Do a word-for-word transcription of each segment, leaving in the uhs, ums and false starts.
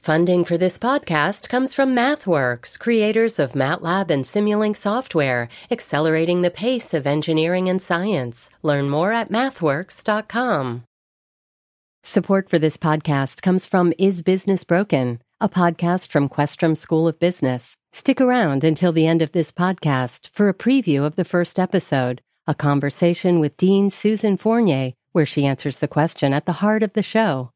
Funding for this podcast comes from MathWorks, creators of MATLAB and Simulink software, accelerating the pace of engineering and science. Learn more at mathworks dot com. Support for this podcast comes from Is Business Broken?, a podcast from Questrom School of Business. Stick around until the end of this podcast for a preview of the first episode, a conversation with Dean Susan Fournier, where she answers the question at the heart of the show.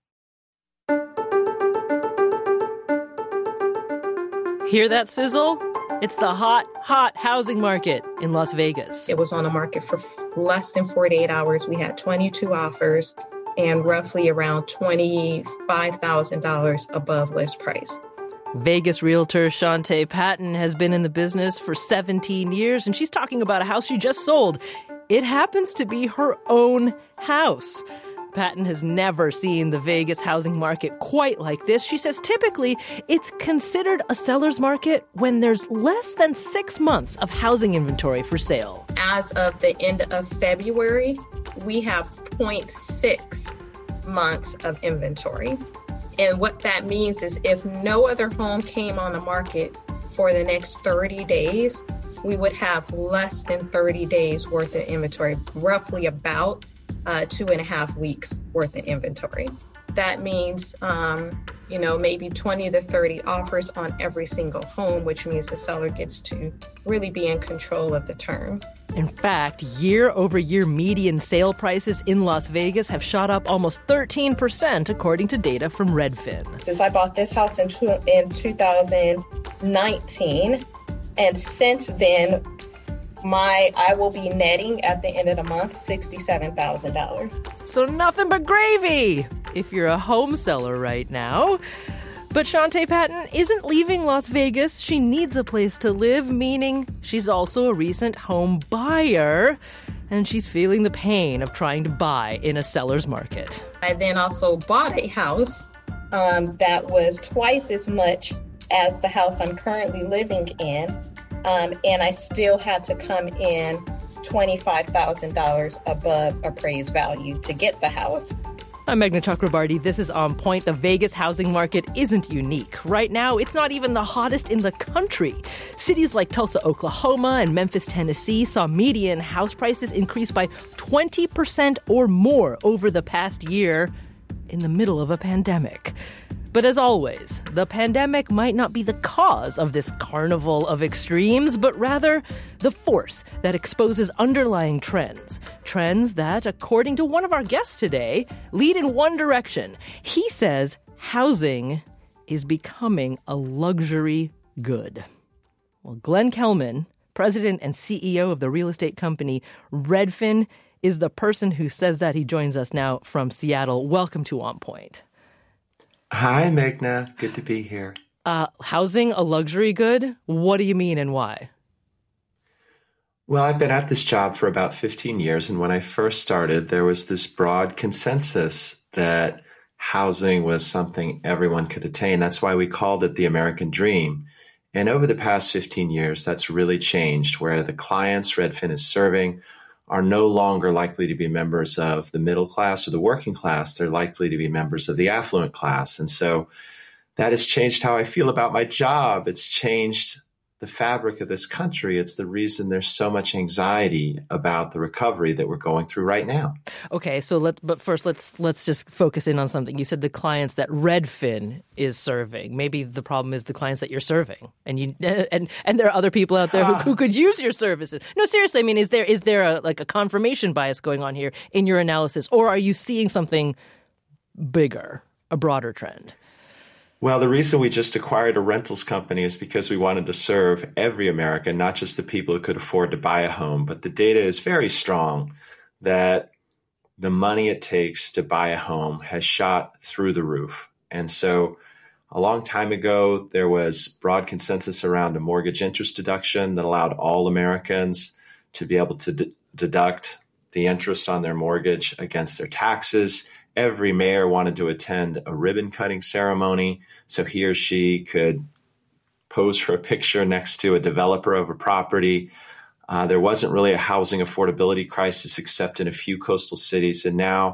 Hear that sizzle? It's the hot, hot housing market in Las Vegas. It was on the market for less than forty-eight hours. We had twenty-two offers and roughly around twenty-five thousand dollars above list price. Vegas realtor Shantae Patton has been in the business for seventeen years, and she's talking about a house she just sold. It happens to be her own house. Patton has never seen the Vegas housing market quite like this. She says typically it's considered a seller's market when there's less than six months of housing inventory for sale. As of the end of February, we have zero point six months of inventory. And what that means is if no other home came on the market for the next thirty days, we would have less than thirty days worth of inventory, roughly about Uh, two and a half weeks worth of inventory. That means, um, you know, maybe twenty to thirty offers on every single home, which means the seller gets to really be in control of the terms. In fact, year-over-year median sale prices in Las Vegas have shot up almost thirteen percent, according to data from Redfin. Since I bought this house in, two, in two thousand nineteen, and since then, My, I will be netting at the end of the month sixty-seven thousand dollars. So nothing but gravy if you're a home seller right now. But Shantae Patton isn't leaving Las Vegas. She needs a place to live, meaning she's also a recent home buyer. And she's feeling the pain of trying to buy in a seller's market. I then also bought a house um, that was twice as much as the house I'm currently living in. Um, and I still had to come in twenty-five thousand dollars above appraised value to get the house. I'm Meghna Chakrabarti. This is On Point. The Vegas housing market isn't unique. Right now, it's not even the hottest in the country. Cities like Tulsa, Oklahoma, and Memphis, Tennessee saw median house prices increase by twenty percent or more over the past year in the middle of a pandemic. But as always, the pandemic might not be the cause of this carnival of extremes, but rather the force that exposes underlying trends. Trends that, according to one of our guests today, lead in one direction. He says housing is becoming a luxury good. Well, Glenn Kelman, president and C E O of the real estate company Redfin, is the person who says that. He joins us now from Seattle. Welcome to On Point. Hi, Meghna. Good to be here. Uh, housing a luxury good? What do you mean and why? Well, I've been at this job for about fifteen years. And when I first started, there was this broad consensus that housing was something everyone could attain. That's why we called it the American dream. And over the past fifteen years, that's really changed, where the clients Redfin is serving are no longer likely to be members of the middle class or the working class. They're likely to be members of the affluent class. And so that has changed how I feel about my job. It's changed the fabric of this country. It's the reason there's so much anxiety about the recovery that we're going through right now. Okay, so let but first let's let's just focus in on something. You said the clients that Redfin is serving. Maybe the problem is the clients that you're serving, and you and and there are other people out there who, who could use your services. No, seriously, I mean, is there is there a like a confirmation bias going on here in your analysis, or are you seeing something bigger, a broader trend? Well, the reason we just acquired a rentals company is because we wanted to serve every American, not just the people who could afford to buy a home. But the data is very strong that the money it takes to buy a home has shot through the roof. And so a long time ago, there was broad consensus around a mortgage interest deduction that allowed all Americans to be able to d- deduct the interest on their mortgage against their taxes. Every mayor wanted to attend a ribbon cutting ceremony so he or she could pose for a picture next to a developer of a property. Uh, there wasn't really a housing affordability crisis except in a few coastal cities. And now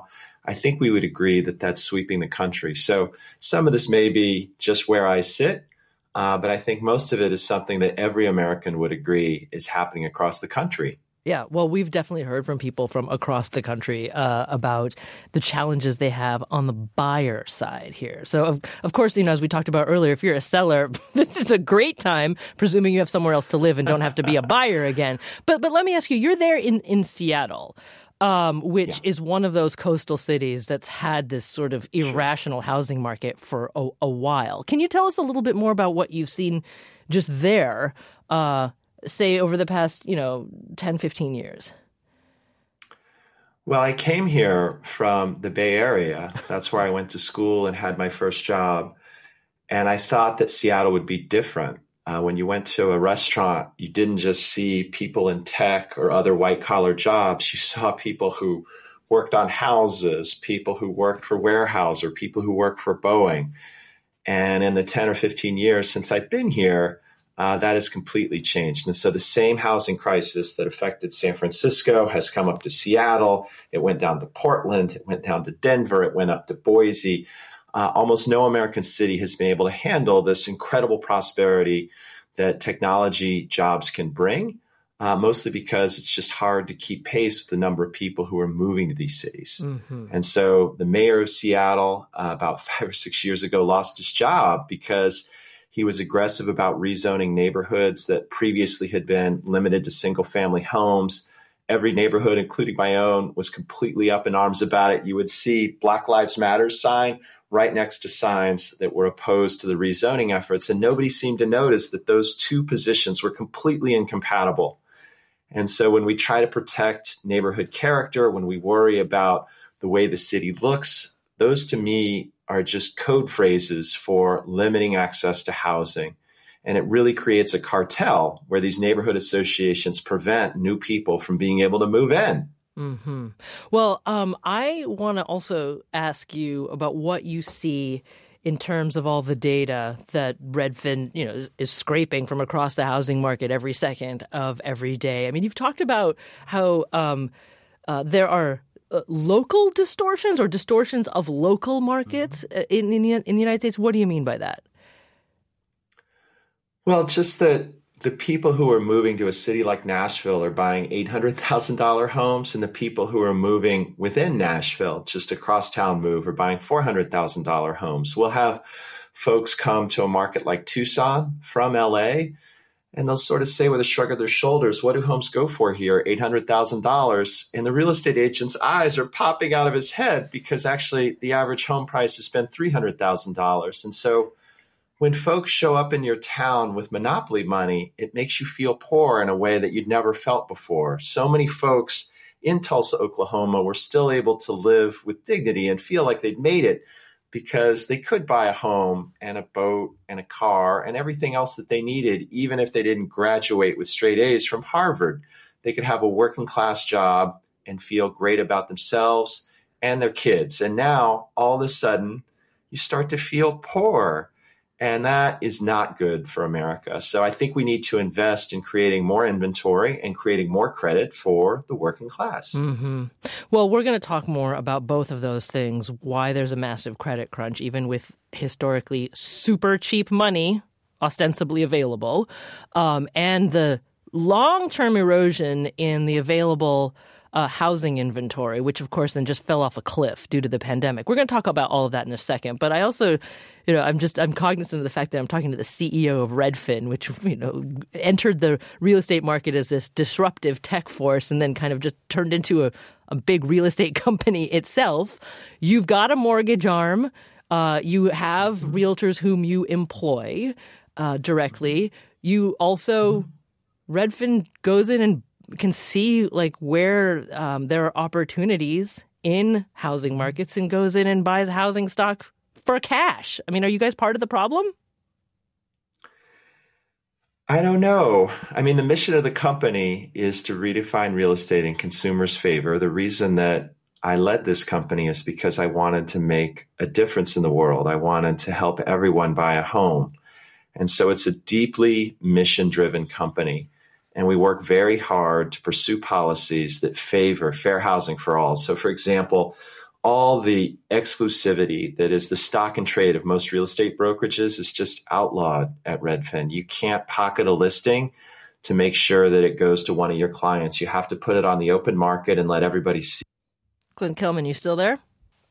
I think we would agree that that's sweeping the country. So some of this may be just where I sit, uh, but I think most of it is something that every American would agree is happening across the country. Yeah, well, we've definitely heard from people from across the country uh, about the challenges they have on the buyer side here. So, of, of course, you know, as we talked about earlier, if you're a seller, this is a great time, presuming you have somewhere else to live and don't have to be a buyer again. But but let me ask you, you're there in, in Seattle, um, which yeah. is one of those coastal cities that's had this sort of irrational sure. housing market for a, a while. Can you tell us a little bit more about what you've seen just there, uh say, over the past, you know, ten, fifteen years? Well, I came here from the Bay Area. That's where I went to school and had my first job. And I thought that Seattle would be different. Uh, when you went to a restaurant, you didn't just see people in tech or other white-collar jobs. You saw people who worked on houses, people who worked for Weyerhaeuser, people who worked for Boeing. And in the ten or fifteen years since I've been here, Uh, that has completely changed. And so the same housing crisis that affected San Francisco has come up to Seattle. It went down to Portland. It went down to Denver. It went up to Boise. Uh, almost no American city has been able to handle this incredible prosperity that technology jobs can bring, uh, mostly because it's just hard to keep pace with the number of people who are moving to these cities. Mm-hmm. And so the mayor of Seattle, uh, about five or six years ago, lost his job because he was aggressive about rezoning neighborhoods that previously had been limited to single-family homes. Every neighborhood, including my own, was completely up in arms about it. You would see Black Lives Matter sign right next to signs that were opposed to the rezoning efforts, and nobody seemed to notice that those two positions were completely incompatible. And so when we try to protect neighborhood character, when we worry about the way the city looks, those to me are just code phrases for limiting access to housing. And it really creates a cartel where these neighborhood associations prevent new people from being able to move in. Mm-hmm. Well, um, I want to also ask you about what you see in terms of all the data that Redfin, you know, is, is scraping from across the housing market every second of every day. I mean, you've talked about how um, uh, there are Uh, local distortions or distortions of local markets uh, in, in, in the United States? What do you mean by that? Well, just that the people who are moving to a city like Nashville are buying eight hundred thousand dollars homes, and the people who are moving within Nashville, just a crosstown move, are buying four hundred thousand dollars homes. We'll have folks come to a market like Tucson from L A, and they'll sort of say with a shrug of their shoulders, what do homes go for here? eight hundred thousand dollars. And the real estate agent's eyes are popping out of his head because actually the average home price has been three hundred thousand dollars. And so when folks show up in your town with monopoly money, it makes you feel poor in a way that you'd never felt before. So many folks in Tulsa, Oklahoma were still able to live with dignity and feel like they'd made it because they could buy a home and a boat and a car and everything else that they needed, even if they didn't graduate with straight A's from Harvard. They could have a working class job and feel great about themselves and their kids. And now, all of a sudden, you start to feel poor. And that is not good for America. So I think we need to invest in creating more inventory and creating more credit for the working class. Mm-hmm. Well, we're going to talk more about both of those things, why there's a massive credit crunch, even with historically super cheap money ostensibly available, um, and the long-term erosion in the available uh, housing inventory, which, of course, then just fell off a cliff due to the pandemic. We're going to talk about all of that in a second. But I also, you know, I'm just I'm cognizant of the fact that I'm talking to the C E O of Redfin, which, you know, entered the real estate market as this disruptive tech force and then kind of just turned into a, a big real estate company itself. You've got a mortgage arm. Uh, you have realtors whom you employ uh, directly. You also, Redfin goes in and can see like where um, there are opportunities in housing markets and goes in and buys housing stock for cash. I mean, are you guys part of the problem? I don't know. I mean, the mission of the company is to redefine real estate in consumers' favor. The reason that I led this company is because I wanted to make a difference in the world. I wanted to help everyone buy a home. And so it's a deeply mission-driven company. And we work very hard to pursue policies that favor fair housing for all. So, for example, all the exclusivity that is the stock and trade of most real estate brokerages is just outlawed at Redfin. You can't pocket a listing to make sure that it goes to one of your clients. You have to put it on the open market and let everybody see. Glenn Kelman, you still there?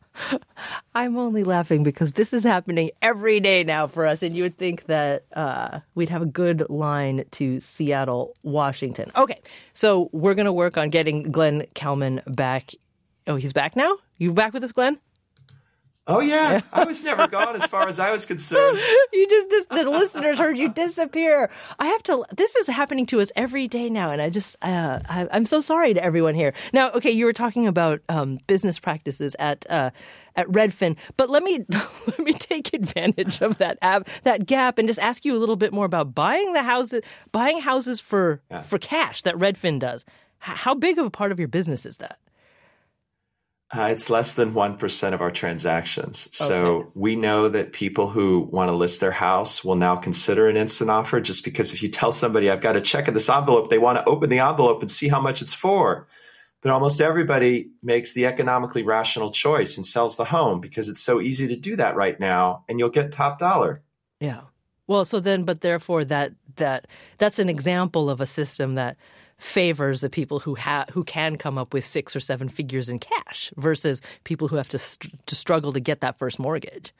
I'm only laughing because this is happening every day now for us, and you would think that uh, we'd have a good line to Seattle, Washington. Okay, so we're going to work on getting Glenn Kelman back. Oh, he's back now? You back with us, Glenn? Oh, yeah. I was never gone as far as I was concerned. You just, just, the listeners heard you disappear. I have to, this is happening to us every day now. And I just, uh, I, I'm so sorry to everyone here. Now, okay, you were talking about um, business practices at uh, at Redfin, but let me let me take advantage of that app, that gap and just ask you a little bit more about buying the houses, buying houses for, yeah. for cash that Redfin does. H- how big of a part of your business is that? Uh, it's less than one percent of our transactions. Okay. So we know that people who want to list their house will now consider an instant offer just because if you tell somebody, I've got a check in this envelope, they want to open the envelope and see how much it's for. But almost everybody makes the economically rational choice and sells the home because it's so easy to do that right now and you'll get top dollar. Yeah. Well, so then, but therefore that that that's an example of a system that favors the people who ha- who can come up with six or seven figures in cash versus people who have to st- to struggle to get that first mortgage.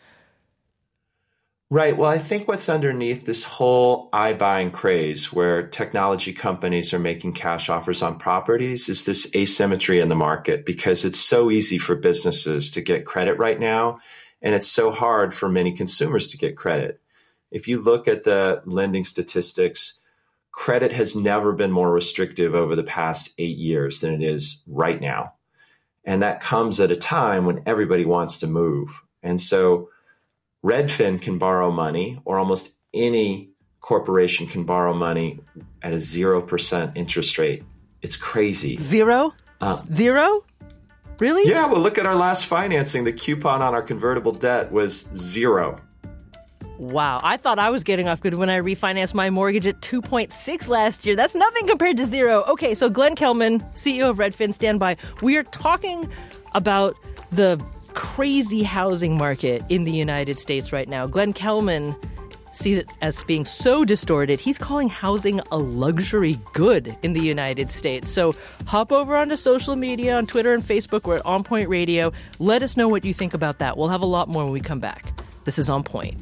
Right. Well, I think what's underneath this whole iBuying craze where technology companies are making cash offers on properties is this asymmetry in the market because it's so easy for businesses to get credit right now, and it's so hard for many consumers to get credit. If you look at the lending statistics, credit has never been more restrictive over the past eight years than it is right now. And that comes at a time when everybody wants to move. And so Redfin can borrow money, or almost any corporation can borrow money at a zero percent interest rate. It's crazy. Zero? Uh, Zero? Really? Yeah, well, look at our last financing. The coupon on our convertible debt was zero. Wow. I thought I was getting off good when I refinanced my mortgage at two point six last year. That's nothing compared to zero. Okay, so Glenn Kelman, C E O of Redfin, stand by. We are talking about the crazy housing market in the United States right now. Glenn Kelman sees it as being so distorted, he's calling housing a luxury good in the United States. So hop over onto social media, on Twitter and Facebook. We're at On Point Radio. Let us know what you think about that. We'll have a lot more when we come back. This is On Point.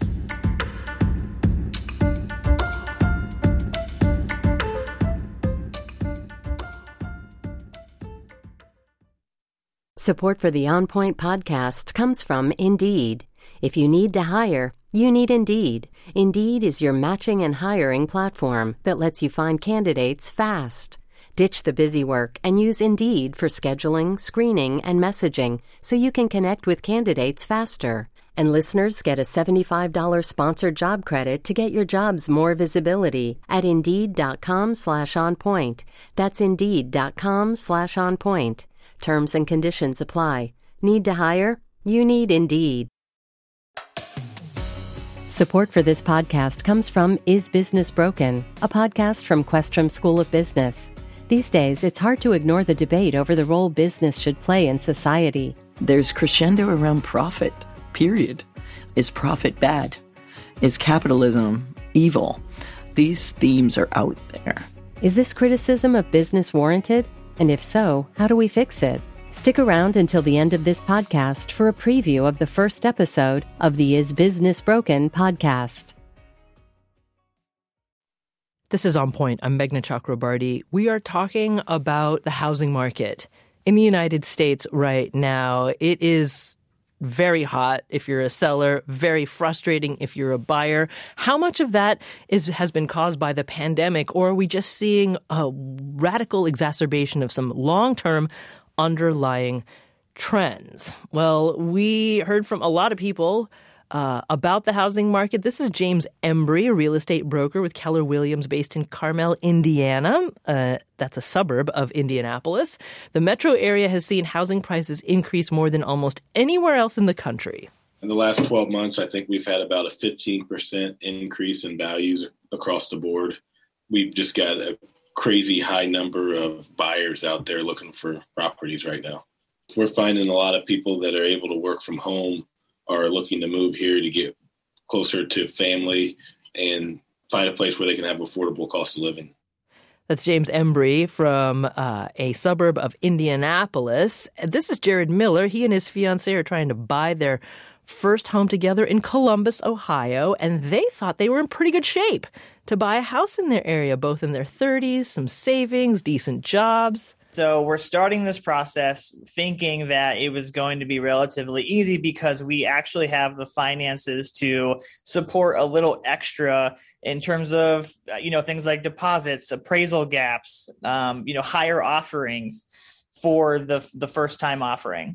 Support for the On Point podcast comes from Indeed. If you need to hire, you need Indeed. Indeed is your matching and hiring platform that lets you find candidates fast. Ditch the busy work and use Indeed for scheduling, screening, and messaging so you can connect with candidates faster. And listeners get a seventy-five dollars sponsored job credit to get your jobs more visibility at Indeed.com slash on point. That's Indeed.com slash on point. Terms and conditions apply. Need to hire? You need Indeed. Support for this podcast comes from Is Business Broken?, a podcast from Questrom School of Business. These days, it's hard to ignore the debate over the role business should play in society. There's crescendo around profit, period. Is profit bad? Is capitalism evil? These themes are out there. Is this criticism of business warranted? And if so, how do we fix it? Stick around until the end of this podcast for a preview of the first episode of the Is Business Broken podcast. This is On Point. I'm Meghna Chakrabarty. We are talking about the housing market in the United States right now. It is very hot if you're a seller, very frustrating if you're a buyer. How much of that is has been caused by the pandemic, or are we just seeing a radical exacerbation of some long-term underlying trends? Well, we heard from a lot of people uh, about the housing market. This is James Embry, a real estate broker with Keller Williams based in Carmel, Indiana. Uh, that's a suburb of Indianapolis. The metro area has seen housing prices increase more than almost anywhere else in the country. In the last twelve months, I think we've had about a fifteen percent increase in values across the board. We've just got a crazy high number of buyers out there looking for properties right now. we're finding a lot of people that are able to work from home are looking to move here to get closer to family and find a place where they can have affordable cost of living. That's James Embry from uh, a suburb of Indianapolis. This is Jared Miller. He and his fiancée are trying to buy their first home together in Columbus, Ohio, and they thought they were in pretty good shape to buy a house in their area, both in their thirties, some savings, decent jobs. So we're starting this process thinking that it was going to be relatively easy because we actually have the finances to support a little extra in terms of, you know, things like deposits, appraisal gaps, um, you know, higher offerings for the the first time offering.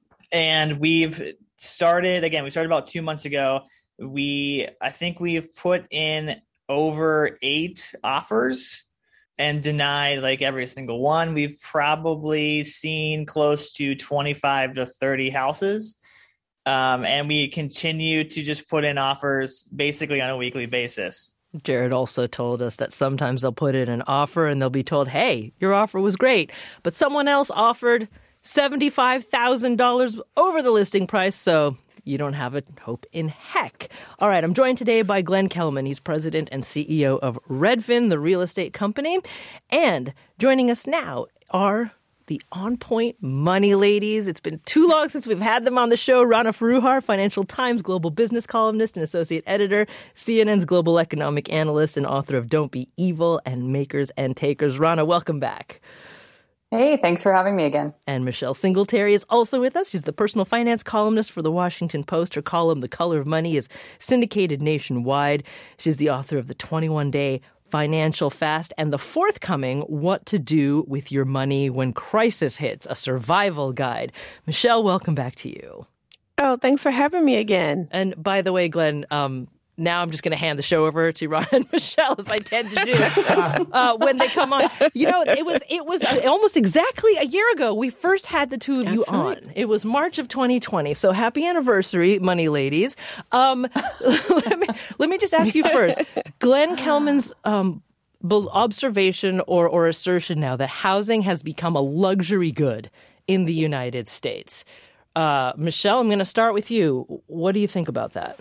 And we've started, again, we started about two months ago. We, I think we've put in over eight offers and denied like every single one. We've probably seen close to twenty-five to thirty houses. Um, and we continue to just put in offers basically on a weekly basis. Jared also told us that sometimes they'll put in an offer and they'll be told, hey, your offer was great, but someone else offered seventy-five thousand dollars over the listing price, so you don't have a hope in heck. All right, I'm joined today by Glenn Kelman. He's president and C E O of Redfin, the real estate company. And joining us now are the On Point Money Ladies. It's been too long since we've had them on the show. Rana Foroohar, Financial Times global business columnist and associate editor, C N N's global economic analyst, and author of Don't Be Evil and Makers and Takers. Rana, welcome back. Hey, thanks for having me again. And Michelle Singletary is also with us. She's the personal finance columnist for The Washington Post. Her column, The Color of Money, is syndicated nationwide. She's the author of the twenty-one day Financial Fast and the forthcoming What to Do with Your Money When Crisis Hits, a survival guide. Michelle, welcome back to you. Oh, thanks for having me again. And by the way, Glenn, um, now I'm just going to hand the show over to Ron and Michelle, as I tend to do uh, when they come on. You know, it was it was almost exactly a year ago we first had the two of you That's on. right. It was March of twenty twenty. So happy anniversary, Money Ladies. Um, let me let me just ask you first, Glenn Kelman's um, observation or or assertion now that housing has become a luxury good in the United States. Uh, Michelle, I'm going to start with you. What do you think about that?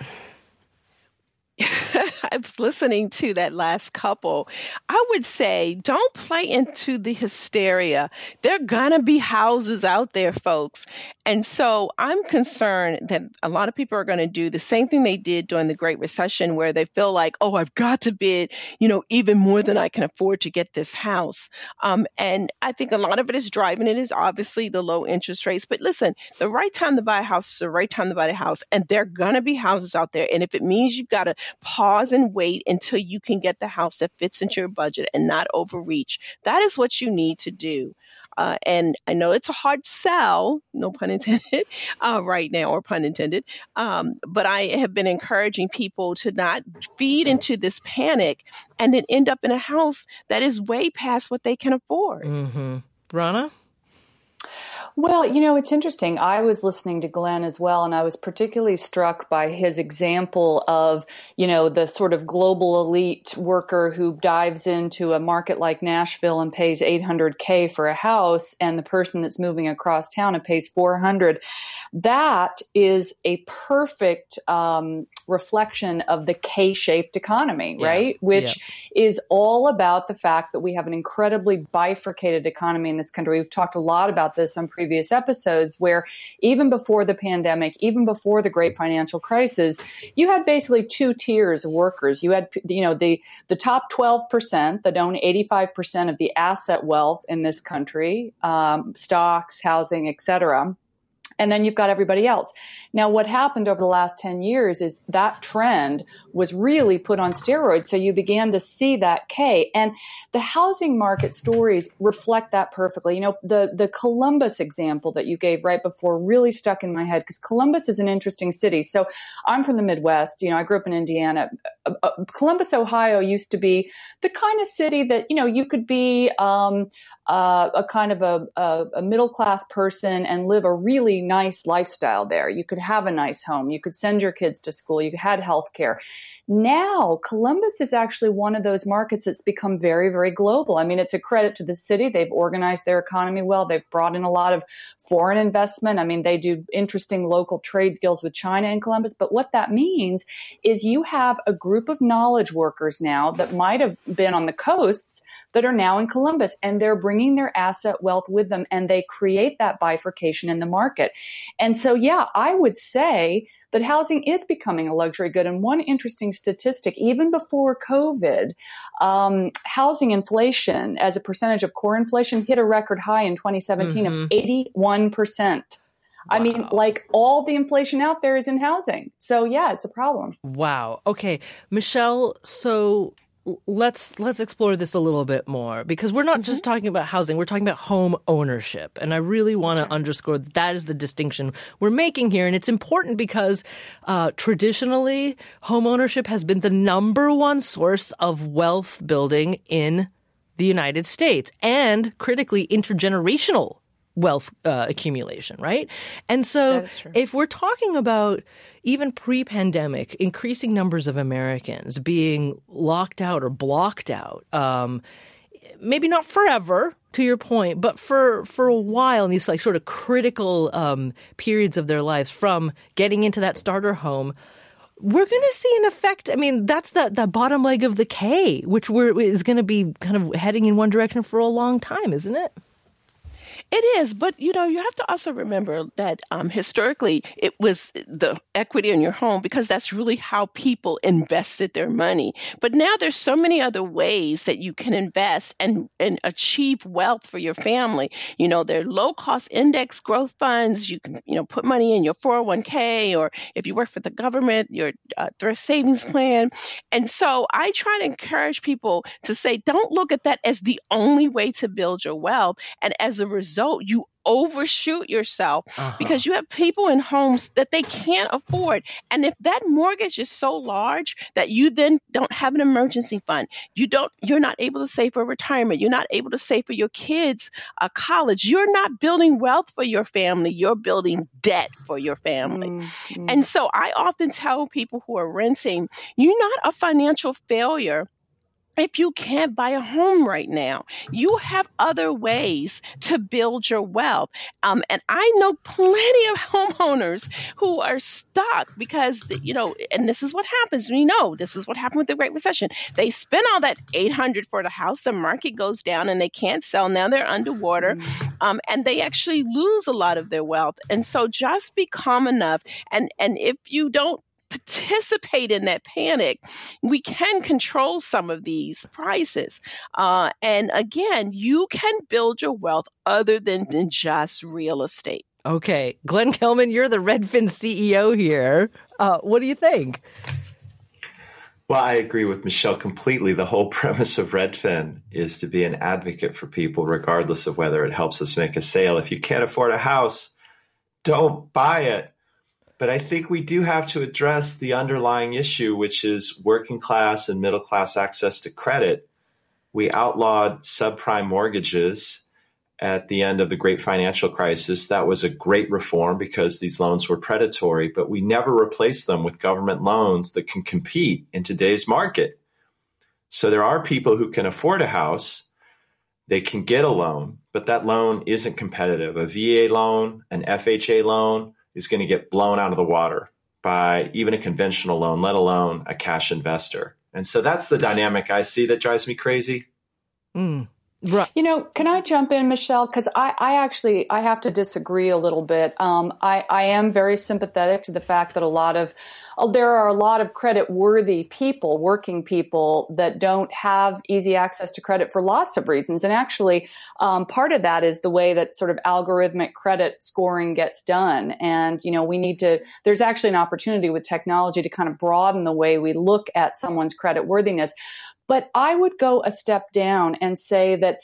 I was listening to that last couple. I would say don't play into the hysteria. There are going to be houses out there, folks. And so I'm concerned that a lot of people are going to do the same thing they did during the Great Recession, where they feel like, oh, I've got to bid, you know, even more than I can afford to get this house. Um, and I think a lot of it is driving it is obviously the low interest rates. But listen, the right time to buy a house is the right time to buy a house. And there are going to be houses out there. And if it means you've got to pause and wait until you can get the house that fits into your budget and not overreach, that is what you need to do. Uh, and I know it's a hard sell, no pun intended, uh, right now, or pun intended. Um, but I have been encouraging people to not feed into this panic and then end up in a house that is way past what they can afford. Mm-hmm. Rana? Well, you know, it's interesting. I was listening to Glenn as well, and I was particularly struck by his example of, you know, the sort of global elite worker who dives into a market like Nashville and pays eight hundred K for a house, and the person that's moving across town and pays four hundred. That is a perfect um, reflection of the K-shaped economy, Yeah. right? Which Yeah. is all about the fact that we have an incredibly bifurcated economy in this country. We've talked a lot about this on previous episodes, where even before the pandemic, even before the great financial crisis, you had basically two tiers of workers. You had, you know, the, the top twelve percent that own eighty-five percent of the asset wealth in this country, um, stocks, housing, et cetera. And then you've got everybody else. Now, what happened over the last ten years is that trend was really put on steroids. So you began to see that K. And the housing market stories reflect that perfectly. You know, the, the Columbus example that you gave right before really stuck in my head, because Columbus is an interesting city. So I'm from the Midwest. You know, I grew up in Indiana. Uh, uh, Columbus, Ohio used to be the kind of city that, you know, you could be um, uh, a kind of a, a, a middle-class person and live a really nice lifestyle there. You could have a nice home. You could send your kids to school. You had health care. Now, Columbus is actually one of those markets that's become very, very global. I mean, it's a credit to the city. They've organized their economy well. They've brought in a lot of foreign investment. I mean, they do interesting local trade deals with China in Columbus. But what that means is you have a group of knowledge workers now that might have been on the coasts that are now in Columbus, and they're bringing their asset wealth with them, and they create that bifurcation in the market. And so, yeah, I would say that housing is becoming a luxury good. And one interesting statistic, even before COVID, um, housing inflation as a percentage of core inflation hit a record high in twenty seventeen mm-hmm. of eighty-one percent. Wow. I mean, like all the inflation out there is in housing. So, yeah, it's a problem. Wow. Okay. Michelle, so let's let's explore this a little bit more, because we're not mm-hmm. just talking about housing, we're talking about home ownership. And I really want to right. underscore that, that is the distinction we're making here. And it's important because uh, traditionally, home ownership has been the number one source of wealth building in the United States, and critically intergenerational wealth uh, accumulation, right? And so if we're talking about even pre-pandemic, increasing numbers of Americans being locked out or blocked out, um, maybe not forever, to your point, but for, for a while in these like sort of critical um, periods of their lives from getting into that starter home, we're going to see an effect. I mean, that's the, the bottom leg of the K, which we're, is going to be kind of heading in one direction for a long time, isn't it? It is, but you know, you have to also remember that um, historically it was the equity in your home, because that's really how people invested their money. But now there's so many other ways that you can invest and, and achieve wealth for your family. You know, there are low-cost index growth funds. You can, you know, put money in your four oh one k, or if you work for the government, your uh, thrift savings plan. And so I try to encourage people to say, don't look at that as the only way to build your wealth. And as a result, you overshoot yourself uh-huh. because you have people in homes that they can't afford. And if that mortgage is so large that you then don't have an emergency fund, you don't, you're not able to save for retirement, you're not able to save for your kids' uh, college, you're not building wealth for your family, you're building debt for your family. Mm-hmm. And so I often tell people who are renting, you're not a financial failure if you can't buy a home right now. You have other ways to build your wealth. Um, and I know plenty of homeowners who are stuck because, you know, and this is what happens. We know this is what happened with the Great Recession. They spend all that eight hundred dollars for the house. The market goes down and they can't sell. Now they're underwater mm-hmm. um, and they actually lose a lot of their wealth. And so just be calm enough. And, and if you don't participate in that panic, we can control some of these prices. Uh, and again, you can build your wealth other than, than just real estate. Okay. Glenn Kelman, you're the Redfin C E O here. Uh, what do you think? Well, I agree with Michelle completely. The whole premise of Redfin is to be an advocate for people, regardless of whether it helps us make a sale. If you can't afford a house, don't buy it. But I think we do have to address the underlying issue, which is working class and middle class access to credit. We outlawed subprime mortgages at the end of the great financial crisis. That was a great reform because these loans were predatory, but we never replaced them with government loans that can compete in today's market. So there are people who can afford a house, they can get a loan, but that loan isn't competitive. A V A loan, an F H A loan, is going to get blown out of the water by even a conventional loan, let alone a cash investor. And so that's the dynamic I see that drives me crazy. Mm. Right. You know, can I jump in, Michelle? Because I, I actually, I have to disagree a little bit. Um, I, I am very sympathetic to the fact that a lot of, oh, there are a lot of credit-worthy people, working people, that don't have easy access to credit for lots of reasons. And actually, um, part of that is the way that sort of algorithmic credit scoring gets done. And, you know, we need to, there's actually an opportunity with technology to kind of broaden the way we look at someone's credit worthiness. But I would go a step down and say that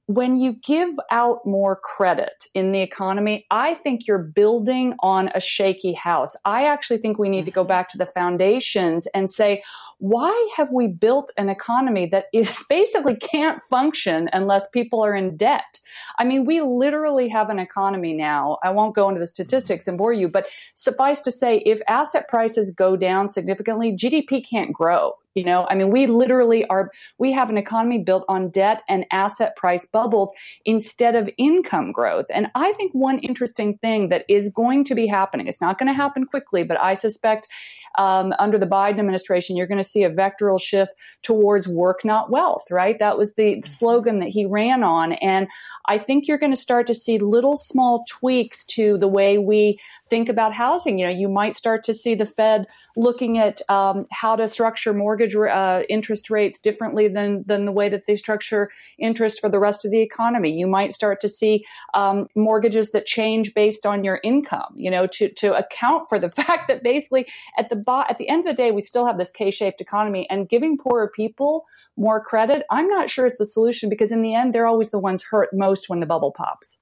when you give out more credit in the economy, I think you're building on a shaky house. I actually think we need to go back to the foundations and say, why have we built an economy that is basically can't function unless people are in debt? I mean, we literally have an economy now. I won't go into the statistics and bore you, but suffice to say, if asset prices go down significantly, G D P can't grow. You know, I mean, we literally are, we have an economy built on debt and asset price bubbles instead of income growth. And I think one interesting thing that is going to be happening, it's not going to happen quickly, but I suspect um, under the Biden administration, you're going to see a vectoral shift towards work, not wealth, right? That was the slogan that he ran on. And I think you're going to start to see little small tweaks to the way we think about housing. You know, you might start to see the Fed looking at um, how to structure mortgage uh, interest rates differently than than the way that they structure interest for the rest of the economy. You might start to see um, mortgages that change based on your income, you know, to to account for the fact that basically at the bo- at the end of the day, we still have this K-shaped economy, and giving poorer people more credit, I'm not sure is the solution, because in the end, they're always the ones hurt most when the bubble pops.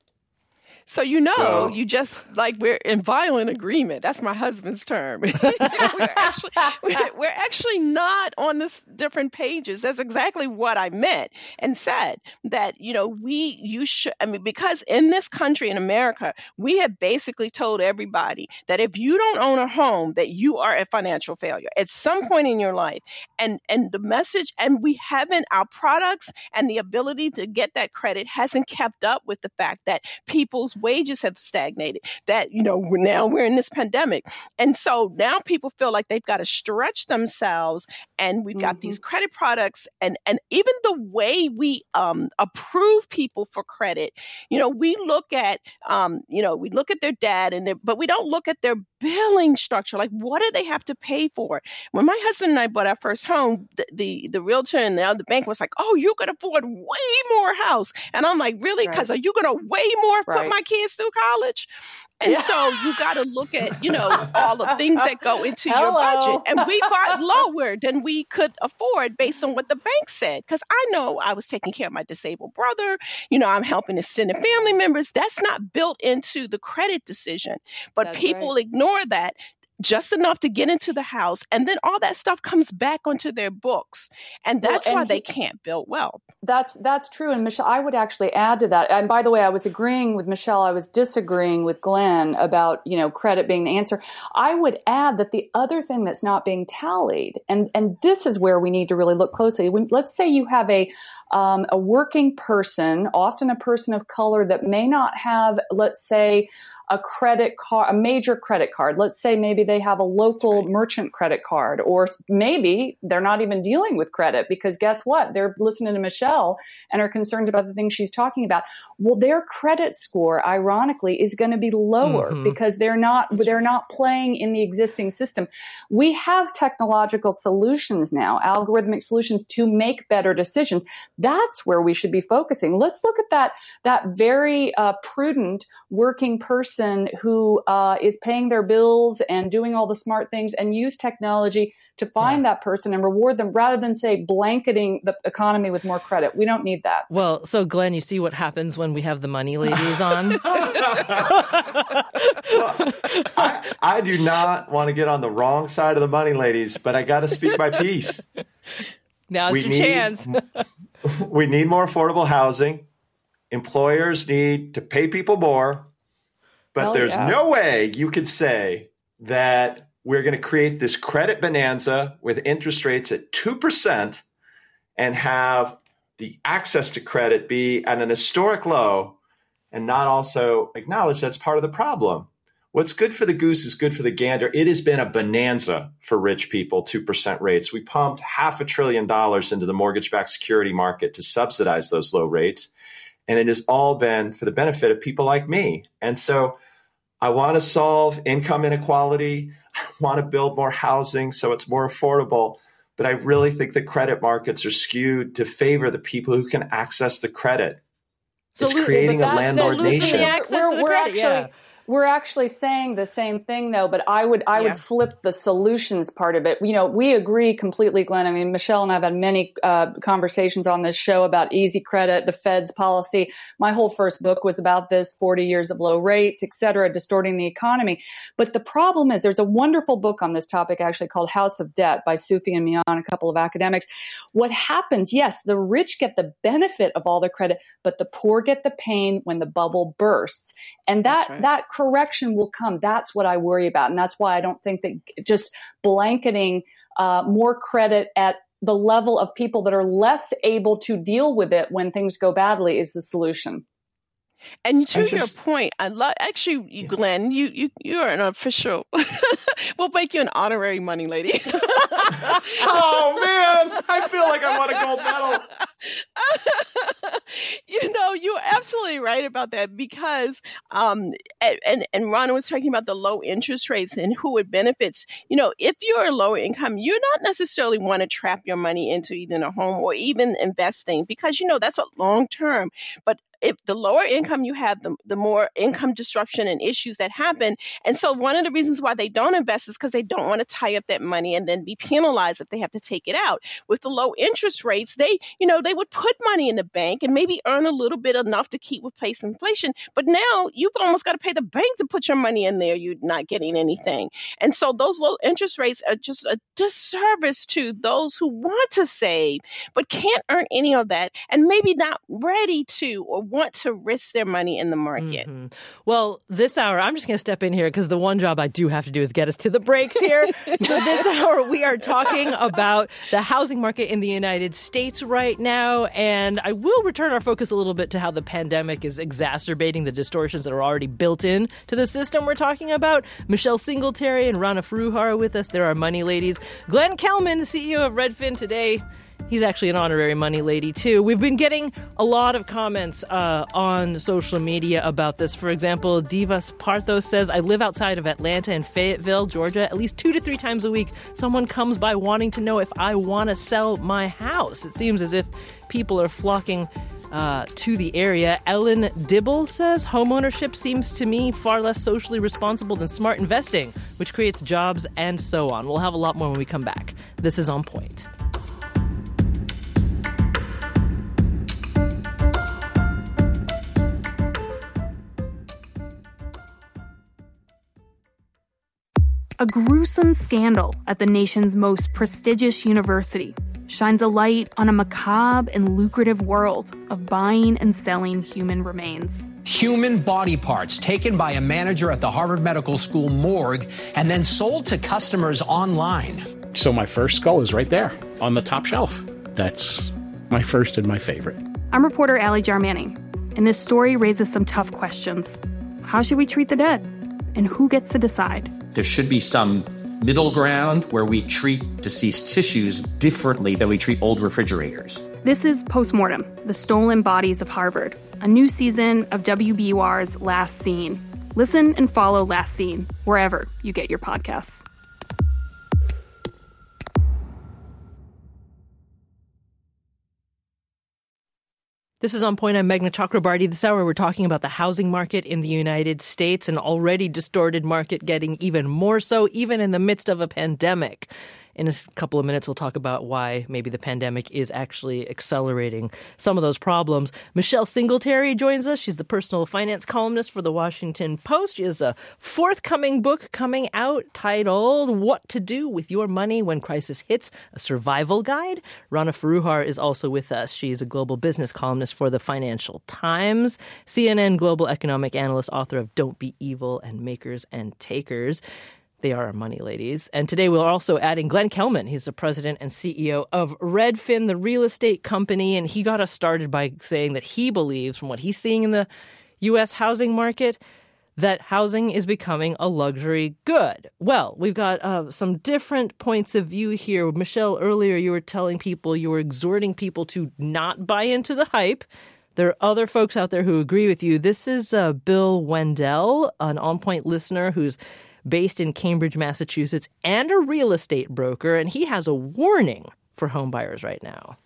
So, you know, Well- you just like we're in violent agreement. That's my husband's term. we're, actually, we're, we're actually not on this different pages. That's exactly what I meant and said that, you know, we, you should, I mean, because in this country, in America, we have basically told everybody that if you don't own a home, that you are a financial failure at some point in your life. And, and the message, and we haven't, our products and the ability to get that credit hasn't kept up with the fact that people's wages have stagnated, that, you know, we're now we're in this pandemic. And so now people feel like they've got to stretch themselves, and we've got mm-hmm. these credit products, and, and even the way we um, approve people for credit, you know, we look at, um, you know, we look at their debt, and their, but we don't look at their billing structure. Like, what do they have to pay for? When my husband and I bought our first home, the, the, the realtor and the other bank was like, oh, you could afford way more house. And I'm like, really? Because right. are you going to way more right. put my kids through college? And yeah. so you got to look at, you know, all the things that go into Hello. your budget. And we bought lower than we could afford based on what the bank said. Because I know I was taking care of my disabled brother. You know, I'm helping extended family members. That's not built into the credit decision. But That's people right. ignore that just enough to get into the house. And then all that stuff comes back onto their books. And that's well, and why he, they can't build wealth. That's that's true. And Michelle, I would actually add to that. And by the way, I was agreeing with Michelle. I was disagreeing with Glenn about, you know, credit being the answer. I would add that the other thing that's not being tallied, and, and this is where we need to really look closely. When, let's say you have a um, a working person, often a person of color that may not have, let's say, a credit card, a major credit card. Let's say maybe they have a local merchant credit card, or maybe they're not even dealing with credit because guess what? They're listening to Michelle and are concerned about the things she's talking about. Well, their credit score, ironically, is going to be lower mm-hmm. because they're not, they're not playing in the existing system. We have technological solutions now, algorithmic solutions to make better decisions. That's where we should be focusing. Let's look at that, that very uh, prudent working person who uh, is paying their bills and doing all the smart things, and use technology to find yeah. that person and reward them, rather than, say, blanketing the economy with more credit. We don't need that. Well, so Glenn, you see what happens when we have the money ladies on? well, I, I do not want to get on the wrong side of the money ladies, but I got to speak my piece. Now's we your need, chance. We need more affordable housing. Employers need to pay people more. But Hell there's yeah. no way you could say that we're going to create this credit bonanza with interest rates at two percent and have the access to credit be at an historic low and not also acknowledge that's part of the problem. What's good for the goose is good for the gander. It has been a bonanza for rich people, two percent rates. We pumped half a trillion dollars into the mortgage-backed security market to subsidize those low rates. And it has all been for the benefit of people like me. And so I want to solve income inequality. I want to build more housing so it's more affordable. But I really think the credit markets are skewed to favor the people who can access the credit. So it's lo- creating a that's landlord losing nation. the access we're, to the we're credit, actually, yeah. We're actually saying the same thing, though, but I would I yeah. would flip the solutions part of it. You know, we agree completely, Glenn. I mean, Michelle and I have had many uh, conversations on this show about easy credit, the Fed's policy. My whole first book was about this, forty years of low rates, et cetera, distorting the economy. But the problem is there's a wonderful book on this topic actually called House of Debt by Sufi and Mian, a couple of academics. What happens, yes, the rich get the benefit of all the credit, but the poor get the pain when the bubble bursts. And that, right. that correction will come. That's what I worry about. And that's why I don't think that just blanketing uh, more credit at the level of people that are less able to deal with it when things go badly is the solution. And to just, your point, I love actually, yeah. Glenn, you you you are an official. We'll make you an honorary money lady. Oh man, I feel like I want a gold medal. You know, you're absolutely right about that because, um, and and Ron was talking about the low interest rates and who it benefits. You know, if you're a lower income, you're not necessarily want to trap your money into either a home or even investing because you know that's a long term, but if the lower income you have, the, the more income disruption and issues that happen. And so one of the reasons why they don't invest is because they don't want to tie up that money and then be penalized if they have to take it out. With the low interest rates, they, you know, they would put money in the bank and maybe earn a little bit enough to keep with pace inflation. But now you've almost got to pay the bank to put your money in there. You're not getting anything. And so those low interest rates are just a disservice to those who want to save, but can't earn any of that and maybe not ready to or want to risk their money in the market. Mm-hmm. Well, this hour, I'm just going to step in here because the one job I do have to do is get us to the breaks here. So this hour, we are talking about the housing market in the United States right now. And I will return our focus a little bit to how the pandemic is exacerbating the distortions that are already built in to the system we're talking about. Michelle Singletary and Rana Foroohar are with us. They're our money ladies. Glenn Kelman, the C E O of Redfin today. He's actually an honorary money lady, too. We've been getting a lot of comments uh, on social media about this. For example, Divas Parthos says, I live outside of Atlanta and Fayetteville, Georgia. At least two to three times a week, someone comes by wanting to know if I want to sell my house. It seems as if people are flocking uh, to the area. Ellen Dibble says, homeownership seems to me far less socially responsible than smart investing, which creates jobs and so on. We'll have a lot more when we come back. This is On Point. A gruesome scandal at the nation's most prestigious university shines a light on a macabre and lucrative world of buying and selling human remains. Human body parts taken by a manager at the Harvard Medical School morgue and then sold to customers online. So my first skull is right there on the top shelf. That's my first and my favorite. I'm reporter Allie Jarmanning, and this story raises some tough questions. How should we treat the dead? And who gets to decide? There should be some middle ground where we treat deceased tissues differently than we treat old refrigerators. This is Postmortem, The Stolen Bodies of Harvard, a new season of W B U R's Last Scene. Listen and follow Last Scene wherever you get your podcasts. This is On Point. I'm Meghna Chakrabarty. This hour, we're talking about the housing market in the United States, an already distorted market getting even more so, even in the midst of a pandemic. In a couple of minutes, we'll talk about why maybe the pandemic is actually accelerating some of those problems. Michelle Singletary joins us. She's the personal finance columnist for The Washington Post. She has a forthcoming book coming out titled What to Do with Your Money When Crisis Hits, a Survival Guide. Rana Foroohar is also with us. She's a global business columnist for the Financial Times, C N N global economic analyst, author of Don't Be Evil and Makers and Takers. They are our money ladies. And today we're also adding Glenn Kelman. He's the president and C E O of Redfin, the real estate company. And he got us started by saying that he believes, from what he's seeing in the U S housing market, that housing is becoming a luxury good. Well, we've got uh, some different points of view here. Michelle, earlier you were telling people, you were exhorting people to not buy into the hype. There are other folks out there who agree with you. This is uh, Bill Wendell, an On Point listener who's based in Cambridge, Massachusetts, and a real estate broker, and he has a warning for home buyers right now.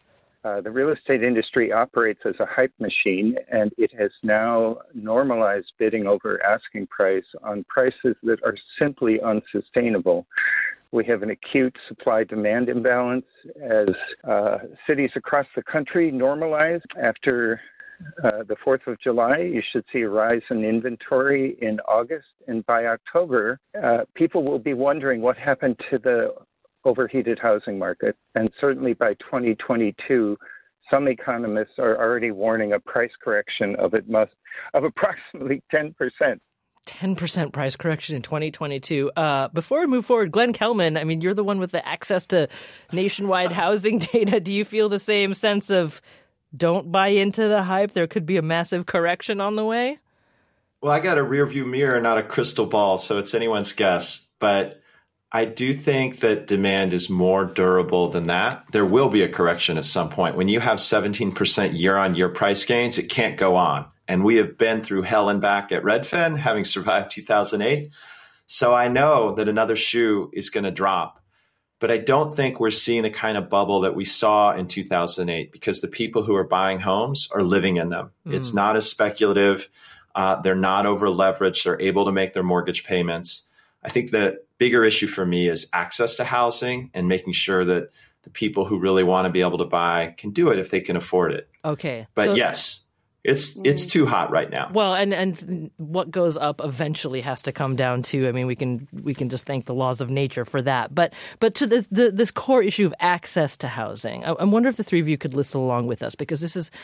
Uh, the real estate industry operates as a hype machine, and it has now normalized bidding over asking price on prices that are simply unsustainable. We have an acute supply-demand imbalance as uh, cities across the country normalize. After uh, the fourth of July, you should see a rise in inventory in August, and by October, uh, people will be wondering what happened to the overheated housing market. And certainly by twenty twenty-two, some economists are already warning a price correction of it must of approximately ten percent. ten percent price correction in twenty twenty-two. Uh, before we move forward, Glenn Kelman, I mean, you're the one with the access to nationwide housing data. Do you feel the same sense of don't buy into the hype? There could be a massive correction on the way? Well, I got a rear view mirror, not a crystal ball, so it's anyone's guess. But I do think that demand is more durable than that. There will be a correction at some point. When you have seventeen percent year-on-year price gains, it can't go on. And we have been through hell and back at Redfin, having survived two thousand eight. So I know that another shoe is going to drop. But I don't think we're seeing the kind of bubble that we saw in two thousand eight because the people who are buying homes are living in them. Mm. It's not as speculative. Uh, they're not over leveraged. They're able to make their mortgage payments. I think the bigger issue for me is access to housing and making sure that the people who really want to be able to buy can do it if they can afford it. Okay. But so- yes. It's it's too hot right now. Well, and, and what goes up eventually has to come down to, I mean, we can we can just thank the laws of nature for that. But but to the, the this core issue of access to housing, I, I wonder if the three of you could listen along with us, because this is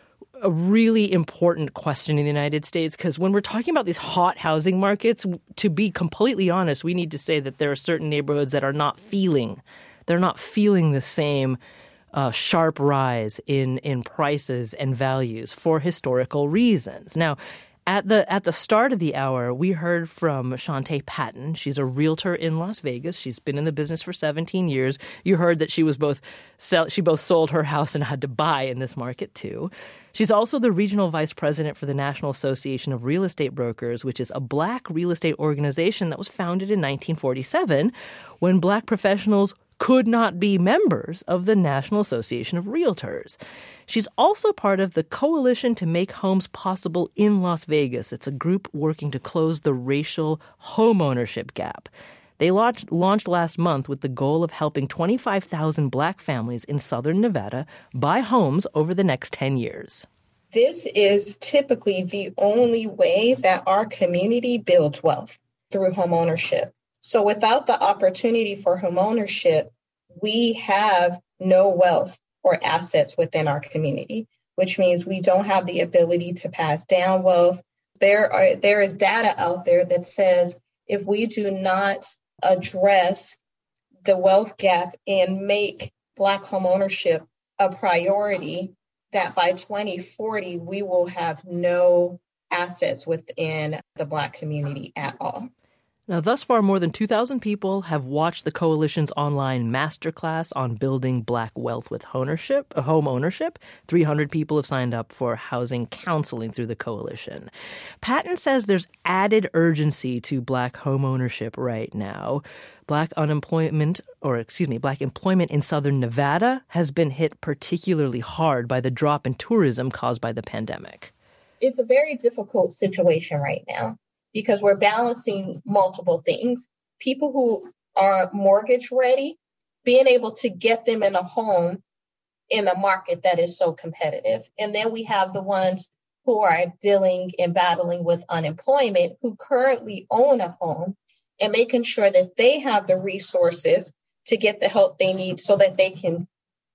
a really important question in the United States, because when we're talking about these hot housing markets, to be completely honest, we need to say that there are certain neighborhoods that are not feeling, they're not feeling the same Uh, sharp rise in in prices and values for historical reasons. Now, at the at the start of the hour, we heard from Shantae Patton. She's a realtor in Las Vegas. She's been in the business for seventeen years. You heard that she was both sell, she both sold her house and had to buy in this market too. She's also the regional vice president for the National Association of Real Estate Brokers, which is a black real estate organization that was founded in nineteen forty-seven when black professionals could not be members of the National Association of Realtors. She's also part of the Coalition to Make Homes Possible in Las Vegas. It's a group working to close the racial homeownership gap. They launched, launched last month with the goal of helping twenty-five thousand black families in southern Nevada buy homes over the next ten years. This is typically the only way that our community builds wealth, through homeownership. So without the opportunity for homeownership, we have no wealth or assets within our community, which means we don't have the ability to pass down wealth. There are there is data out there that says if we do not address the wealth gap and make Black homeownership a priority, that by twenty forty, we will have no assets within the Black community at all. Now, thus far, more than two thousand people have watched the Coalition's online masterclass on building Black wealth with ownership, home ownership. three hundred people have signed up for housing counseling through the Coalition. Patton says there's added urgency to Black home ownership right now. Black unemployment, or excuse me, Black employment in southern Nevada has been hit particularly hard by the drop in tourism caused by the pandemic. It's a very difficult situation right now, because we're balancing multiple things. People who are mortgage ready, being able to get them in a home in a market that is so competitive. And then we have the ones who are dealing and battling with unemployment, who currently own a home, and making sure that they have the resources to get the help they need so that they can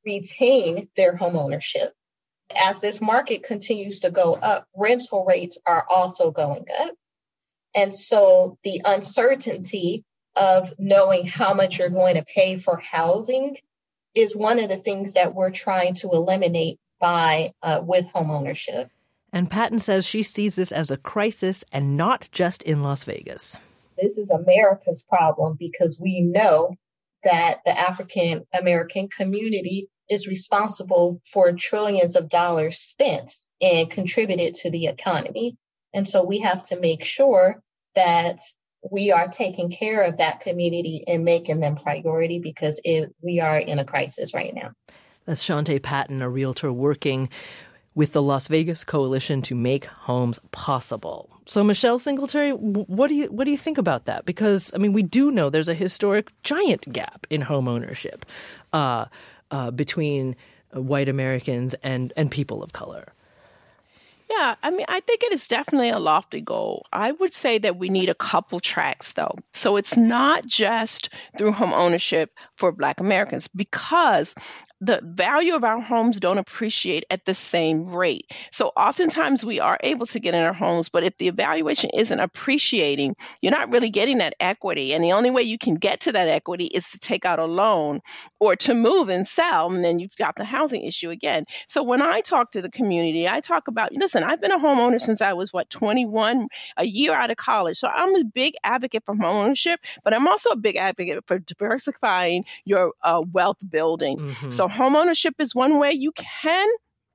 retain their home ownership. As this market continues to go up, rental rates are also going up. And so the uncertainty of knowing how much you're going to pay for housing is one of the things that we're trying to eliminate by uh, with homeownership. And Patton says she sees this as a crisis and not just in Las Vegas. This is America's problem, because we know that the African American community is responsible for trillions of dollars spent and contributed to the economy. And so we have to make sure that we are taking care of that community and making them priority, because it, we are in a crisis right now. That's Shantae Patton, a realtor working with the Las Vegas Coalition to make homes possible. So, Michelle Singletary, what do you what do you think about that? Because, I mean, we do know there's a historic giant gap in home ownership uh, uh, between white Americans and, and people of color. Yeah, I mean, I think it is definitely a lofty goal. I would say that we need a couple tracks, though. So it's not just through home ownership for Black Americans, because the value of our homes don't appreciate at the same rate. So oftentimes we are able to get in our homes, but if the evaluation isn't appreciating, you're not really getting that equity. And the only way you can get to that equity is to take out a loan or to move and sell, and then you've got the housing issue again. So when I talk to the community, I talk about, listen, I've been a homeowner since I was, what, twenty-one, a year out of college. So I'm a big advocate for home ownership, but I'm also a big advocate for diversifying your uh, wealth building. Mm-hmm. So home ownership is one way you can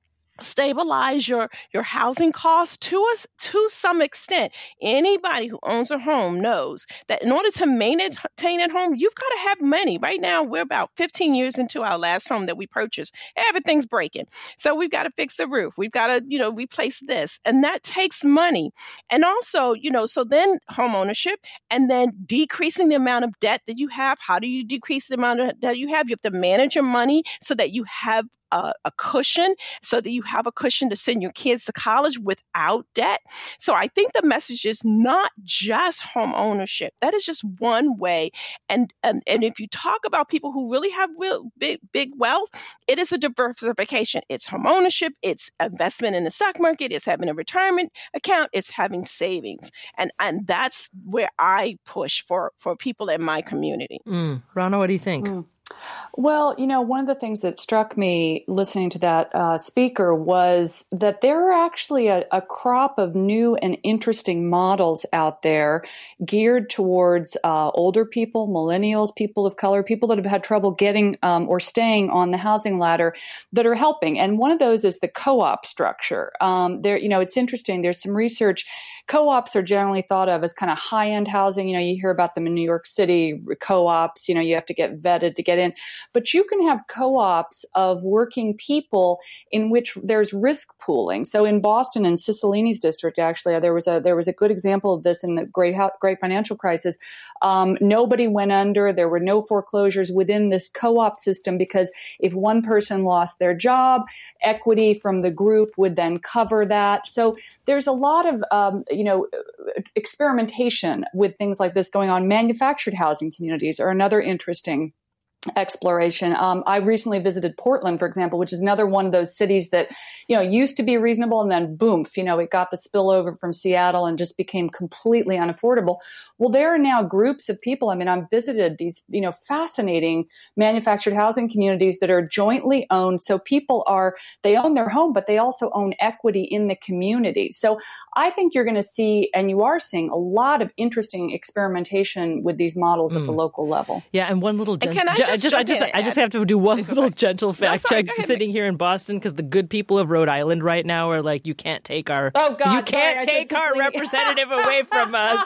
stabilize your your housing costs to us to some extent. Anybody who owns a home knows that in order to maintain a home, you've got to have money. Right now, we're about fifteen years into our last home that we purchased. Everything's breaking. So we've got to fix the roof. We've got to, you know, replace this. And that takes money. And also, you know, so then home ownership and then decreasing the amount of debt that you have. How do you decrease the amount of debt you have? You have to manage your money so that you have A, a cushion, so that you have a cushion to send your kids to college without debt. So I think the message is not just home ownership. That is just one way. And and, and if you talk about people who really have real big, big wealth, it is a diversification. It's home ownership, it's investment in the stock market, it's having a retirement account, it's having savings. And and that's where I push for, for people in my community. Mm. Rana, what do you think? Mm. Well, you know, one of the things that struck me listening to that uh, speaker was that there are actually a, a crop of new and interesting models out there geared towards uh, older people, millennials, people of color, people that have had trouble getting um, or staying on the housing ladder that are helping. And one of those is the co-op structure. Um, there, you know, it's interesting. There's some research. Co-ops are generally thought of as kind of high-end housing. You know, you hear about them in New York City, co-ops, you know, you have to get vetted to get in. But you can have co-ops of working people in which there's risk pooling. So in Boston, in Cicilline's district, actually, there was a there was a good example of this in the great great financial crisis. Um, nobody went under. There were no foreclosures within this co-op system because if one person lost their job, equity from the group would then cover that. So there's a lot of um, you know experimentation with things like this going on. Manufactured housing communities are another interesting exploration. Um, I recently visited Portland, for example, which is another one of those cities that, you know, used to be reasonable and then boom, you know, it got the spillover from Seattle and just became completely unaffordable. Well, there are now groups of people. I mean, I've visited these, you know, fascinating manufactured housing communities that are jointly owned. So people are, they own their home, but they also own equity in the community. So I think you're going to see, and you are seeing a lot of interesting experimentation with these models mm. at the local level. Yeah. And one little, gen- can I I just, I just, I just have to do one little gentle fact no, sorry, check sitting here in Boston because the good people of Rhode Island right now are like, you can't take our, oh God, you can't sorry, take our representative away from us.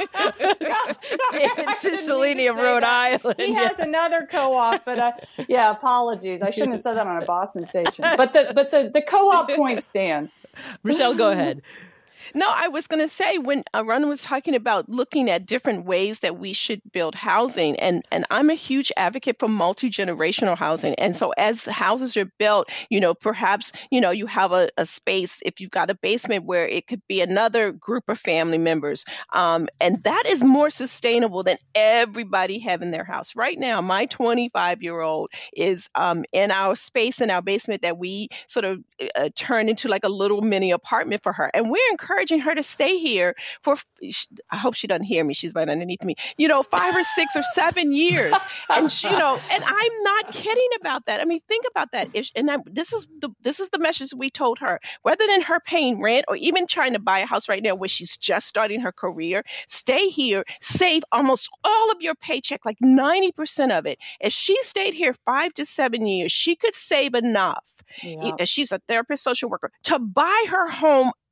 David Cicilline of Rhode that. Island. He has yeah. another co-op, but uh, yeah, apologies. I shouldn't have said that on a Boston station. But the but the, the co-op point stands. Michelle, go ahead. No, I was going to say when Rana was talking about looking at different ways that we should build housing, and, and I'm a huge advocate for multi-generational housing. And so as the houses are built, you know, perhaps, you know, you have a, a space, if you've got a basement where it could be another group of family members. Um, and that is more sustainable than everybody having their house. Right now, my twenty-five-year-old is um, in our space in our basement that we sort of uh, turned into like a little mini apartment for her. And we're encouraging her to stay here for, I hope she doesn't hear me, she's right underneath me, you know, five or six or seven years. And she, you know, and I'm not kidding about that. I mean, think about that. If, and I, this is the this is the message we told her. Rather than her paying rent or even trying to buy a house right now where she's just starting her career, stay here, save almost all of your paycheck, like ninety percent of it. If she stayed here five to seven years, she could save enough. Yeah. She's a therapist, social worker, to buy her home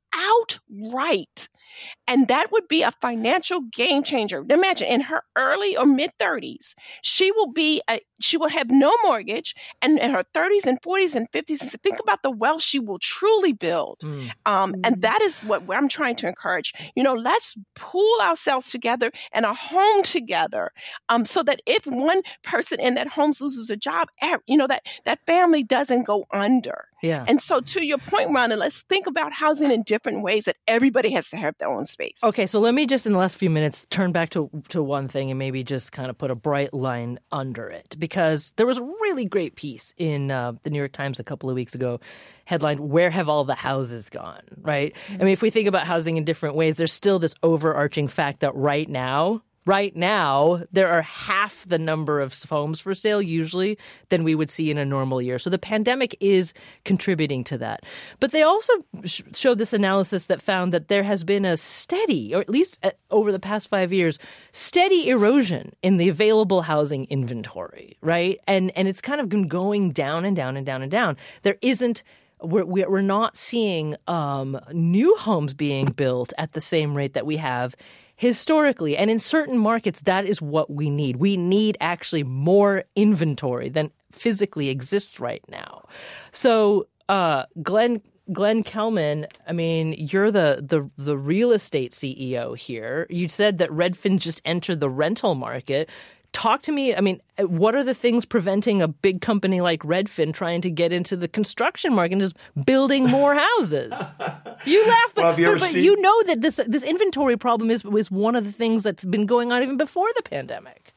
outright. And that would be a financial game changer. Imagine in her early or mid thirties, she will be a, she will have no mortgage, and in her thirties and forties and fifties, think about the wealth she will truly build. Mm. Um, mm. And that is what I'm trying to encourage. You know, let's pool ourselves together and a home together, um, so that if one person in that home loses a job, you know, that that family doesn't go under. Yeah. And so to your point, Rhonda, let's think about housing in different ways, that everybody has to have their own space. Okay, so let me just in the last few minutes turn back to to one thing and maybe just kind of put a bright line under it, because there was a really great piece in uh, the New York Times a couple of weeks ago, headlined, "Where Have All the Houses Gone?" Right? Mm-hmm. I mean, if we think about housing in different ways, there's still this overarching fact that right now, Right now, there are half the number of homes for sale usually than we would see in a normal year. So the pandemic is contributing to that. But they also sh- showed this analysis that found that there has been a steady, or at least over the past five years, steady erosion in the available housing inventory, right? And and it's kind of been going down and down and down and down. There isn't We're, we're not seeing um, new homes being built at the same rate that we have historically. And in certain markets, that is what we need. We need actually more inventory than physically exists right now. So, uh, Glenn Glenn Kelman, I mean, you're the, the the real estate C E O here. You said that Redfin just entered the rental market. Talk to me. I mean, what are the things preventing a big company like Redfin trying to get into the construction market and just building more houses? You laugh, but, well, you, but, but seen... you know that this this inventory problem is was one of the things that's been going on even before the pandemic.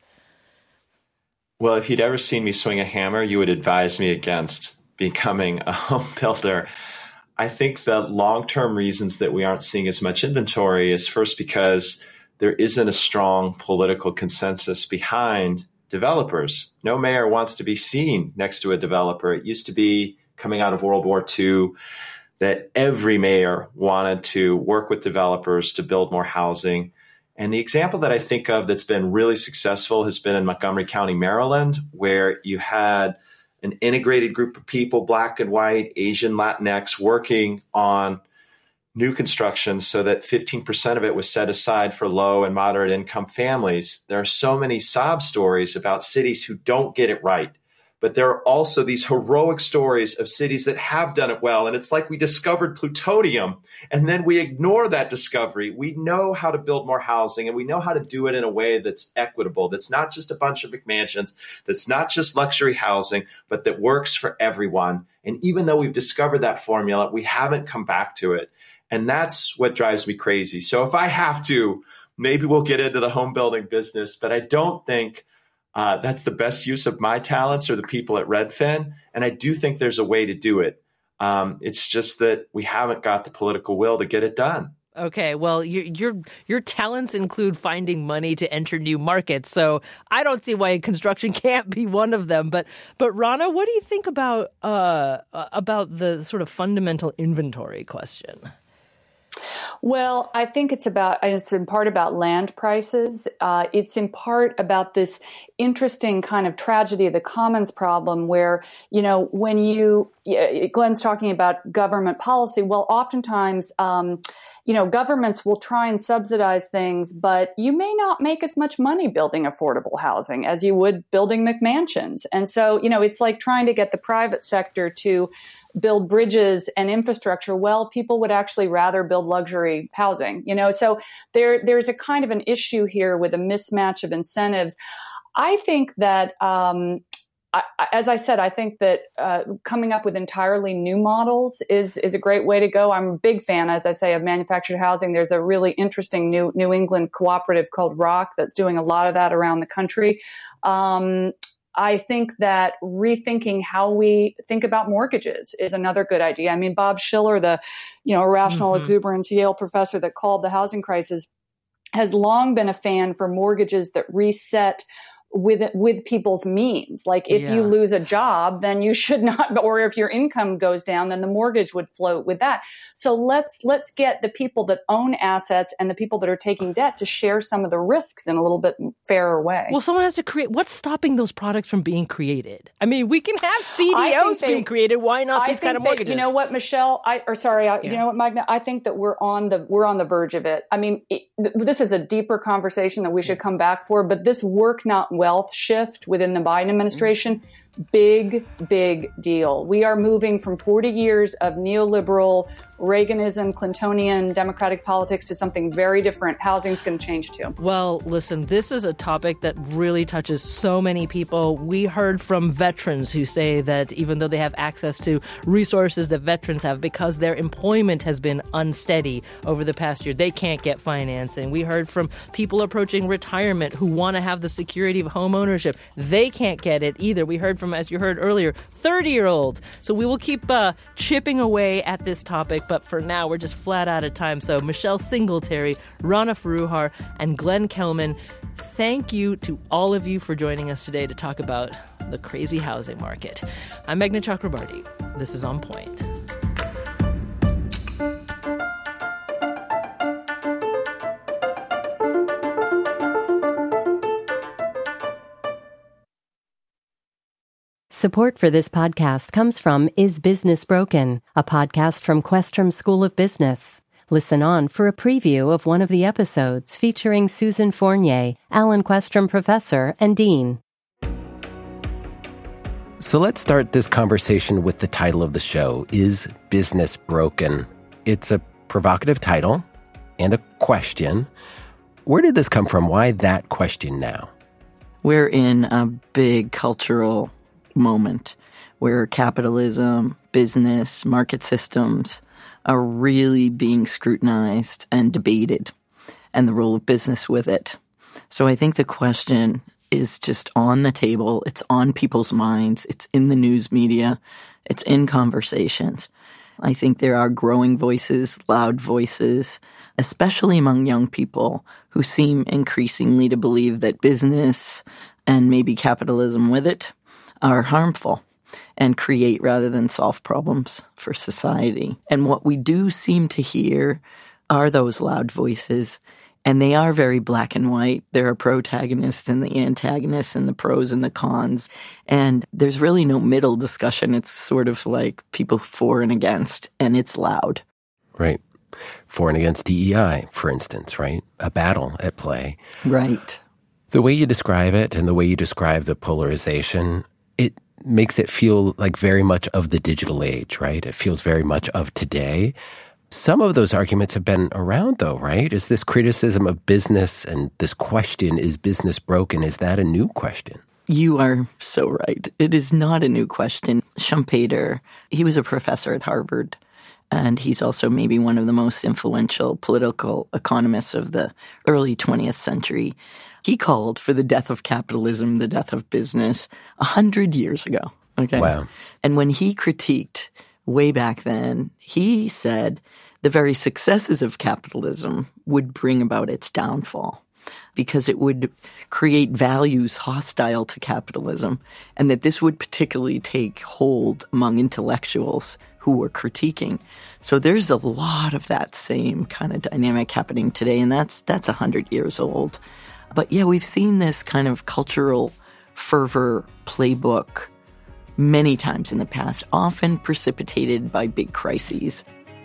Well, if you'd ever seen me swing a hammer, you would advise me against becoming a home builder. I think the long-term reasons that we aren't seeing as much inventory is first because there isn't a strong political consensus behind developers. No mayor wants to be seen next to a developer. It used to be, coming out of World War Two, that every mayor wanted to work with developers to build more housing. And the example that I think of that's been really successful has been in Montgomery County, Maryland, where you had an integrated group of people, Black and white, Asian, Latinx, working on new construction so that fifteen percent of it was set aside for low and moderate income families. There are so many sob stories about cities who don't get it right, but there are also these heroic stories of cities that have done it well. And it's like we discovered plutonium and then we ignore that discovery. We know how to build more housing and we know how to do it in a way that's equitable, that's not just a bunch of McMansions, that's not just luxury housing, but that works for everyone. And even though we've discovered that formula, we haven't come back to it. And that's what drives me crazy. So if I have to, maybe we'll get into the home building business, but I don't think uh, that's the best use of my talents or the people at Redfin. And I do think there's a way to do it. Um, it's just that we haven't got the political will to get it done. Okay, well, your your your talents include finding money to enter new markets, so I don't see why construction can't be one of them. But but Rana, what do you think about uh, about the sort of fundamental inventory question? Well, I think it's about, it's in part about land prices. Uh, it's in part about this interesting kind of tragedy of the commons problem where, you know, when you, Glenn's talking about government policy. Well, oftentimes, um, you know, governments will try and subsidize things, but you may not make as much money building affordable housing as you would building McMansions. And so, you know, it's like trying to get the private sector to build bridges and infrastructure. Well, people would actually rather build luxury housing, you know, so there, there's a kind of an issue here with a mismatch of incentives. I think that, um, I, as I said, I think that uh, coming up with entirely new models is is a great way to go. I'm a big fan, as I say, of manufactured housing. There's a really interesting new New England cooperative called Rock that's doing a lot of that around the country. Um, I think that rethinking how we think about mortgages is another good idea. I mean, Bob Schiller, the, you know, irrational mm-hmm. exuberance Yale professor that called the housing crisis, has long been a fan for mortgages that reset with with people's means. Like if Yeah. you lose a job, then you should not, or if your income goes down, then the mortgage would float with that. So let's let's get the people that own assets and the people that are taking debt to share some of the risks in a little bit fairer way. Well, someone has to create. What's stopping those products from being created? I mean, we can have C D I Os think they- being created. Why not I these kind think of that, mortgages? you know what, Michelle? I or sorry, I, Yeah. you know what, Magna? I think that we're on the we're on the verge of it. I mean, it, th- this is a deeper conversation that we should come back for. But this work, not wealth shift within the Biden administration, big, big deal. We are moving from forty years of neoliberal Reaganism, Clintonian, Democratic politics to something very different. Housing's going to change too. Well, listen, this is a topic that really touches so many people. We heard from veterans who say that even though they have access to resources that veterans have because their employment has been unsteady over the past year, they can't get financing. We heard from people approaching retirement who want to have the security of home ownership. They can't get it either. We heard from, as you heard earlier, thirty-year-olds. So we will keep uh, chipping away at this topic. But for now, we're just flat out of time. So Michelle Singletary, Rana Foroohar, and Glenn Kelman, thank you to all of you for joining us today to talk about the crazy housing market. I'm Meghna Chakrabarti. This is On Point. Support for this podcast comes from Is Business Broken?, a podcast from Questrom School of Business. Listen on for a preview of one of the episodes featuring Susan Fournier, Alan Questrom Professor and Dean. So let's start this conversation with the title of the show, Is Business Broken? It's a provocative title and a question. Where did this come from? Why that question now? We're in a big cultural moment where capitalism, business, market systems are really being scrutinized and debated, and the role of business with it. So I think the question is just on the table. It's on people's minds. It's in the news media. It's in conversations. I think there are growing voices, loud voices, especially among young people who seem increasingly to believe that business and maybe capitalism with it are harmful and create rather than solve problems for society. And what we do seem to hear are those loud voices, and they are very black and white. There are protagonists and the antagonists and the pros and the cons, and there's really no middle discussion. It's sort of like people for and against, and it's loud. Right. For and against D E I, for instance, right? A battle at play. Right. The way you describe it and the way you describe the polarization, it makes it feel like very much of the digital age, right? It feels very much of today. Some of those arguments have been around, though, right? Is this criticism of business and this question, is business broken, is that a new question? You are so right. It is not a new question. Schumpeter, he was a professor at Harvard, and he's also maybe one of the most influential political economists of the early twentieth century. He called for the death of capitalism, the death of business, a hundred years ago. Okay. Wow. And when he critiqued way back then, he said the very successes of capitalism would bring about its downfall because it would create values hostile to capitalism, and that this would particularly take hold among intellectuals who were critiquing. So there's a lot of that same kind of dynamic happening today, and that's that's a hundred years old. But yeah, we've seen this kind of cultural fervor playbook many times in the past, often precipitated by big crises.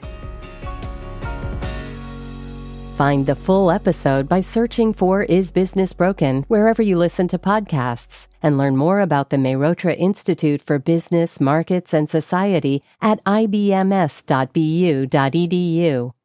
Find the full episode by searching for Is Business Broken wherever you listen to podcasts, and learn more about the Mehrotra Institute for Business, Markets, and Society at I B M S dot B U dot E D U.